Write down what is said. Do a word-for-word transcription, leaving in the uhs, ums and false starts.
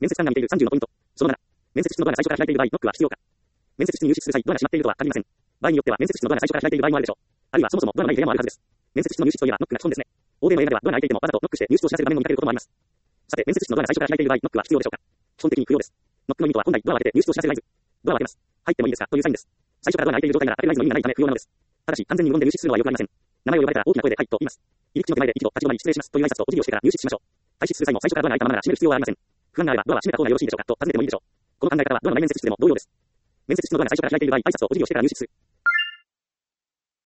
面接官が見ているさんじゅうのポイント。そのなな、面接室のドアが最初から開いている場合、ノックは必要か。面接室に入室する際、ドアが閉まっているとは限りません。場合によっては面接室のドアが最初から開いている場合もあるでしょう。あるいはそもそもドアのない部屋もあるはずです。面接室の入室といえばノックが基本ですね。欧米の映画ではドアが開いていてもわざとノックして入室を知らせる場面を見かけることもあります。さて、面接室のドアが最初から開いている場合、ノックは必要でしょうか。基本的に不要です。ノックの意味とは本来ドアを開けて入室を知らせる合図。ドアを開けます。入ってもいいですかというサインです。最初からドアが開いている状態なら開ける合図の意味がないため不要なのです。ただし、完全に無言で入室するのはよくありません。名前を呼ばれたら大きな声ではいと言います。入り口の手前で一度立ち止まり失礼しますという挨拶とお辞儀をしてから入室しましょう。退室する際も最初からドアが開いたままなら閉める必要はありません。不安があればドアは閉めた方がよろしいでしょうかと尋ねてもいいでしょう。この考え方はドアのない面接室でも同様です。面接室のドアが最初から開いている場合、挨拶とお辞儀をしてから入室する。